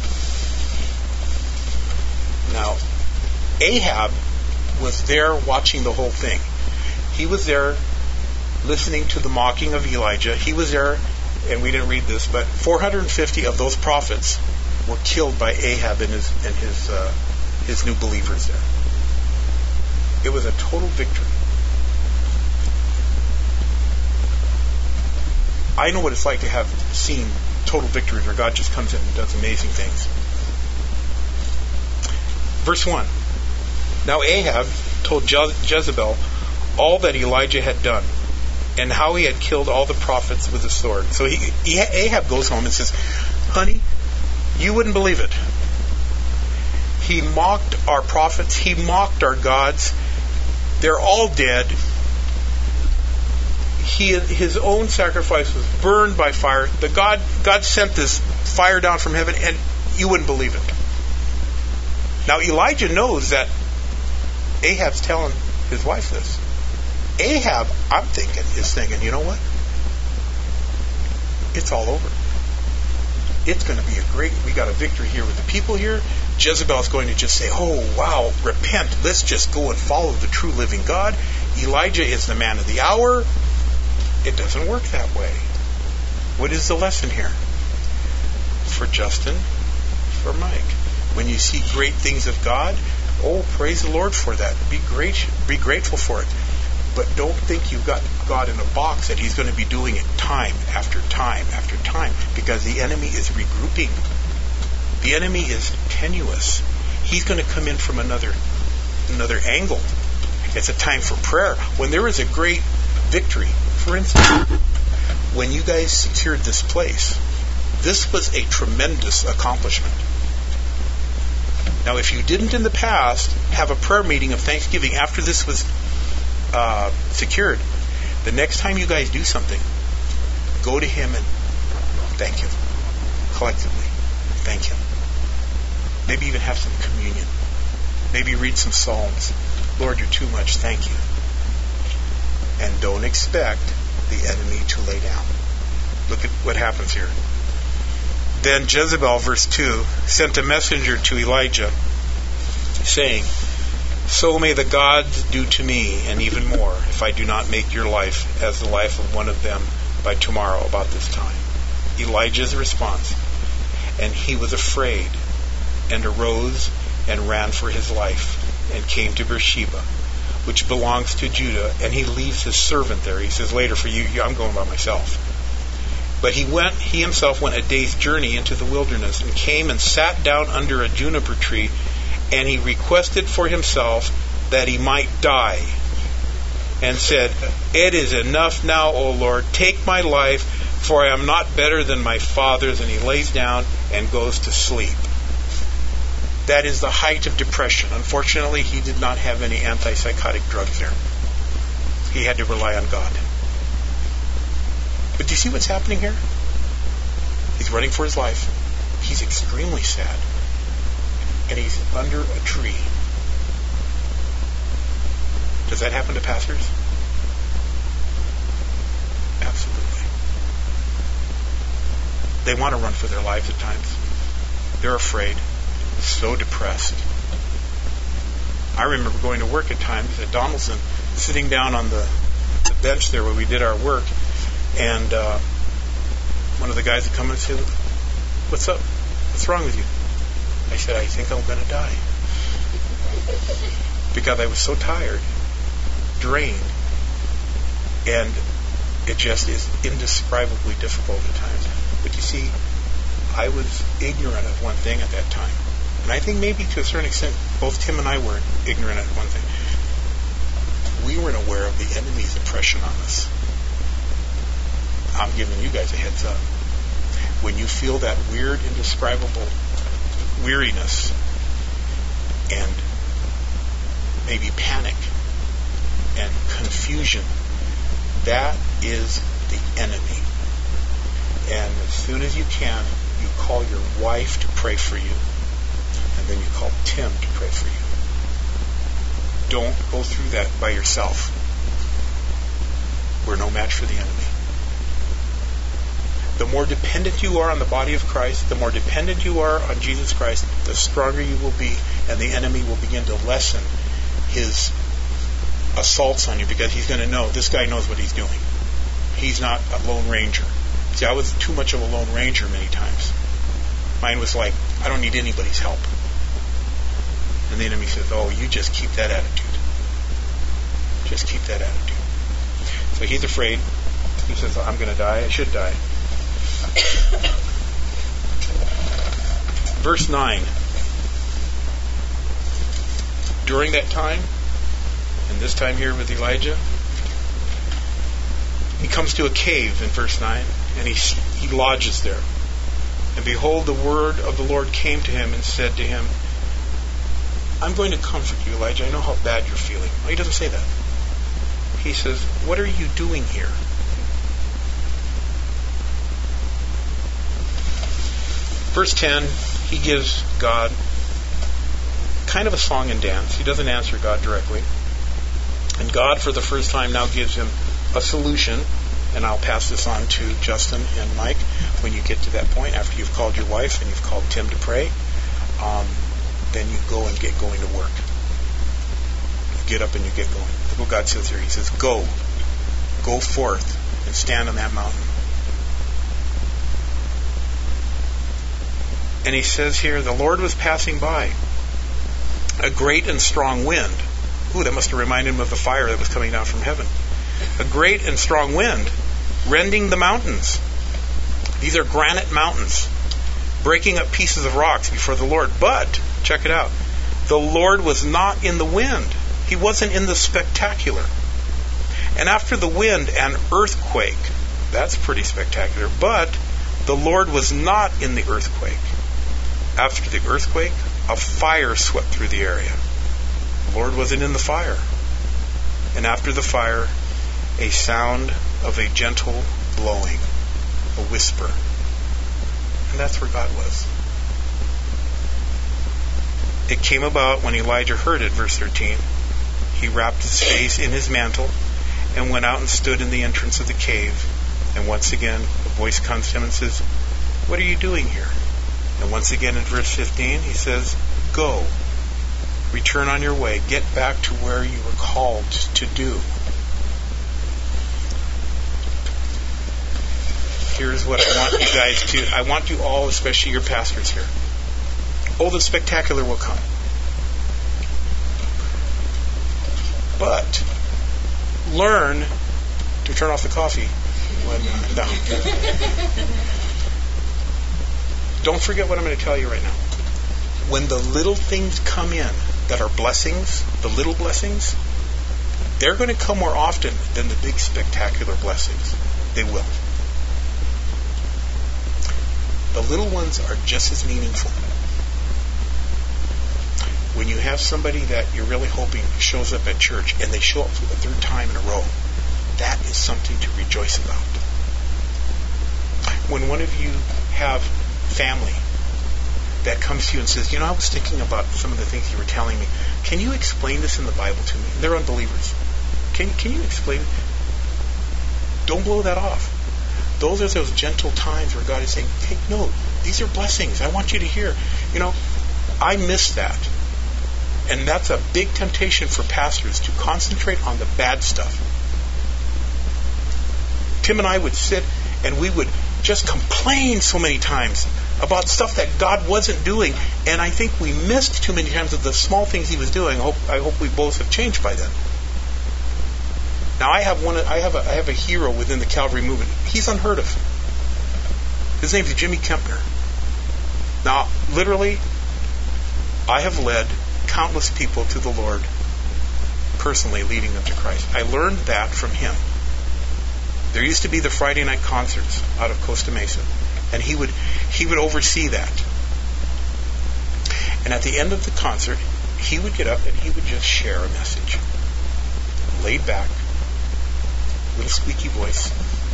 A: Now, Ahab was there watching the whole thing. He was there listening to the mocking of Elijah. He was there, and we didn't read this, but 450 of those prophets were killed by Ahab and his new believers there. It was a total victory. I know what it's like to have seen total victories where God just comes in and does amazing things. Verse 1. Now Ahab told Jezebel all that Elijah had done, and how he had killed all the prophets with a sword. So Ahab goes home and says, honey, you wouldn't believe it. He mocked our prophets. He mocked our gods. They're all dead. His own sacrifice was burned by fire. God sent this fire down from heaven, and you wouldn't believe it. Now Elijah knows that Ahab's telling his wife this. Ahab, I'm thinking, is thinking, you know what? It's all over. It's going to be we got a victory here with the people here. Jezebel's going to just say, oh, wow, repent. Let's just go and follow the true living God. Elijah is the man of the hour. It doesn't work that way. What is the lesson here? For Justin, for Mike. When you see great things of God, oh, praise the Lord for that. Be grateful for it. But don't think you've got God in a box that He's going to be doing it time after time after time, because the enemy is regrouping. The enemy is tenuous. He's going to come in from another angle. It's a time for prayer. When there is a great victory, for instance, when you guys secured this place, This was a tremendous accomplishment. Now, if you didn't in the past have a prayer meeting of thanksgiving after this was secured, the next time you guys do something, go to him and thank him. Collectively, thank him. Maybe even have some communion. Maybe read some Psalms. Lord, you're too much. Thank you. And don't expect the enemy to lay down. Look at what happens here. Then Jezebel, verse 2, sent a messenger to Elijah, saying, so may the gods do to me, and even more, if I do not make your life as the life of one of them by tomorrow about this time. Elijah's response, and he was afraid, and arose and ran for his life, and came to Beersheba, which belongs to Judah, and he leaves his servant there. He says, later for you, I'm going by myself. But he himself went a day's journey into the wilderness, and came and sat down under a juniper tree, and he requested for himself that he might die, and said, it is enough now, O Lord, take my life, for I am not better than my fathers. And he lays down and goes to sleep. That is the height of depression. Unfortunately, he did not have any antipsychotic drugs there. He had to rely on God. But do you see what's happening here? He's running for his life. He's extremely sad. And he's under a tree. Does that happen to pastors? Absolutely. They want to run for their lives at times. They're afraid. So depressed. I remember going to work at times at Donaldson, sitting down on the bench there where we did our work, and one of the guys would come and say, what's up? What's wrong with you? I said, I think I'm going to die. Because I was so tired, drained, and it just is indescribably difficult at times. But you see, I was ignorant of one thing at that time. And I think maybe to a certain extent, both Tim and I were ignorant of one thing. We weren't aware of the enemy's oppression on us. I'm giving you guys a heads up. When you feel that weird, indescribable weariness and maybe panic and confusion, that is the enemy. And as soon as you can, you call your wife to pray for you, and then you call Tim to pray for you. Don't go through that by yourself. We're no match for the enemy. The more dependent you are on the body of Christ, the more dependent you are on Jesus Christ, the stronger you will be, and the enemy will begin to lessen his assaults on you, because he's going to know this guy knows what he's doing. He's not a lone ranger. See, I was too much of a lone ranger many times. Mine was like, I don't need anybody's help. And the enemy says, oh, you just keep that attitude. Just keep that attitude. So he's afraid. He says, I'm going to die. I should die. Verse 9. During that time, and this time here with Elijah, he comes to a cave in verse 9, and he lodges there. And behold, the word of the Lord came to him and said to him, I'm going to comfort you, Elijah. I know how bad you're feeling. Well, he doesn't say that. He says, what are you doing here? Verse 10, he gives God kind of a song and dance. He doesn't answer God directly. And God, for the first time, now gives him a solution. And I'll pass this on to Justin and Mike when you get to that point, after you've called your wife and you've called Tim to pray. Then you go and get going to work. You get up and you get going. Look what God says here. He says, go forth and stand on that mountain. And he says here, the Lord was passing by. A great and strong wind. Ooh, that must have reminded him of the fire that was coming down from heaven. A great and strong wind, rending the mountains. These are granite mountains, breaking up pieces of rocks before the Lord. But, check it out, the Lord was not in the wind. He wasn't in the spectacular. And after the wind, an earthquake. That's pretty spectacular. But The Lord was not in the earthquake. After the earthquake, a fire swept through the area. The Lord wasn't in the fire. And after the fire, a sound of a gentle blowing, a whisper. And that's where God was. It came about when Elijah heard it, verse 13. He wrapped his face in his mantle and went out and stood in the entrance of the cave. And once again, a voice comes to him and says, "What are you doing here?" And once again in verse 15, he says, "Go, return on your way, get back to where you were called to do." Here's what I want you guys to, I want you all, especially your pastors here. Oh, the spectacular will come. But learn to turn off the coffee. No. Don't forget what I'm going to tell you right now. When the little things come in that are blessings, the little blessings, they're going to come more often than the big spectacular blessings. They will. The little ones are just as meaningful. When you have somebody that you're really hoping shows up at church and they show up for the third time in a row, that is something to rejoice about. When one of you have family that comes to you and says, I was thinking about some of the things you were telling me. Can you explain this in the Bible to me? They're unbelievers. Can you explain it? Don't blow that off. Those are those gentle times where God is saying, take note. These are blessings. I want you to hear. I miss that. And that's a big temptation for pastors to concentrate on the bad stuff. Tim and I would sit and we would just complain so many times about stuff that God wasn't doing, and I think we missed too many times of the small things He was doing. I hope we both have changed by then. Now I have a hero within the Calvary movement. He's unheard of. His name's Jimmy Kempner. Now, literally, I have led countless people to the Lord personally, leading them to Christ. I learned that from him. There used to be the Friday night concerts out of Costa Mesa, and he would oversee that. And at the end of the concert, he would get up and he would just share a message. Laid back, little squeaky voice,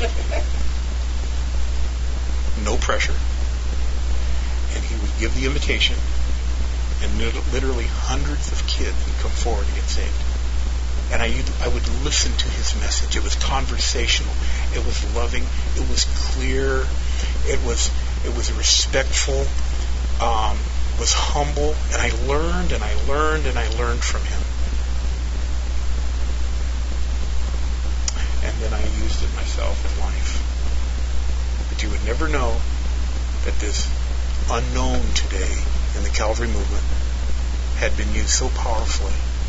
A: no pressure. And he would give the invitation, and literally hundreds of kids would come forward to get saved. And I would listen to his message. It was conversational. It was loving. It was clear. It was respectful. Was humble. And I learned and I learned and I learned from him. And then I used it myself in life. But you would never know that this unknown today in the Calvary movement had been used so powerfully.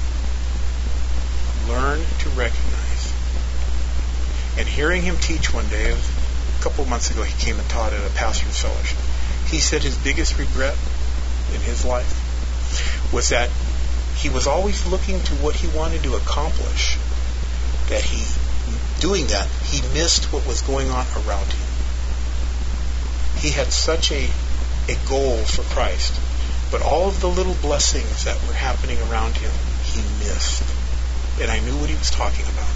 A: Learn to recognize. And hearing him teach one day, a couple of months ago, he came and taught at a pastor's fellowship. He said his biggest regret in his life was that he was always looking to what he wanted to accomplish. That doing that, he missed what was going on around him. He had such a goal for Christ, but all of the little blessings that were happening around him, he missed. And I knew what he was talking about.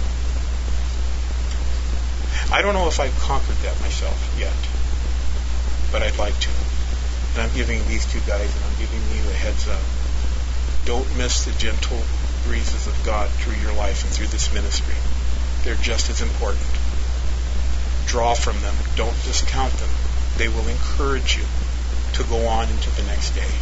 A: I don't know if I've conquered that myself yet, but I'd like to. And I'm giving these two guys, and I'm giving you a heads up. Don't miss the gentle breezes of God through your life and through this ministry. They're just as important. Draw from them. Don't discount them. They will encourage you to go on into the next day.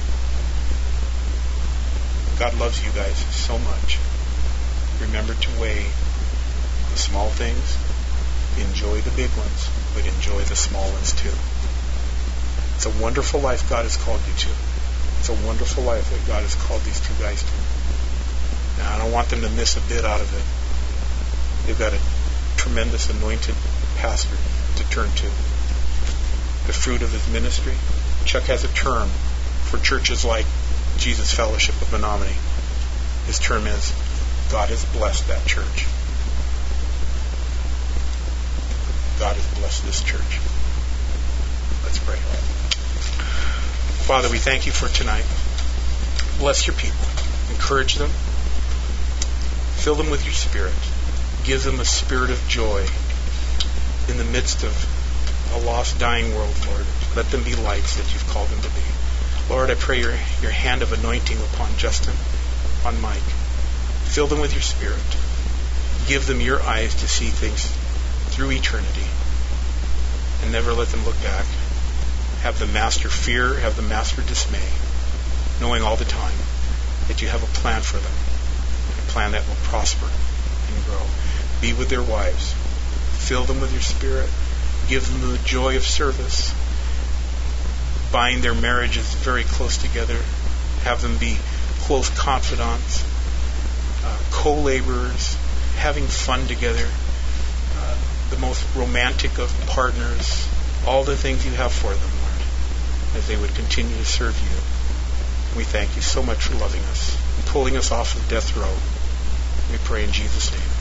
A: God loves you guys so much. Remember to weigh the small things, enjoy the big ones, but enjoy the small ones too. It's a wonderful life God has called you to. It's a wonderful life that God has called these two guys to. Now, I don't want them to miss a bit out of it. They've got a tremendous anointed pastor to turn to. The fruit of his ministry. Chuck has a term for churches like Jesus Fellowship of Menominee. His term is, God has blessed that church. God has blessed this church. Let's pray. Father, we thank you for tonight. Bless your people. Encourage them. Fill them with your Spirit. Give them a spirit of joy in the midst of a lost, dying world, Lord. Let them be lights that you've called them to be. Lord, I pray your hand of anointing upon Justin, on Mike. Fill them with your Spirit. Give them your eyes to see things through eternity. And never let them look back. Have them master fear, have them master dismay, knowing all the time that you have a plan for them, a plan that will prosper and grow. Be with their wives. Fill them with your Spirit. Give them the joy of service. Bind their marriages very close together. Have them be close confidants, co-laborers, having fun together, the most romantic of partners, all the things you have for them, Lord, as they would continue to serve you. We thank you so much for loving us and pulling us off of death row. We pray in Jesus' name.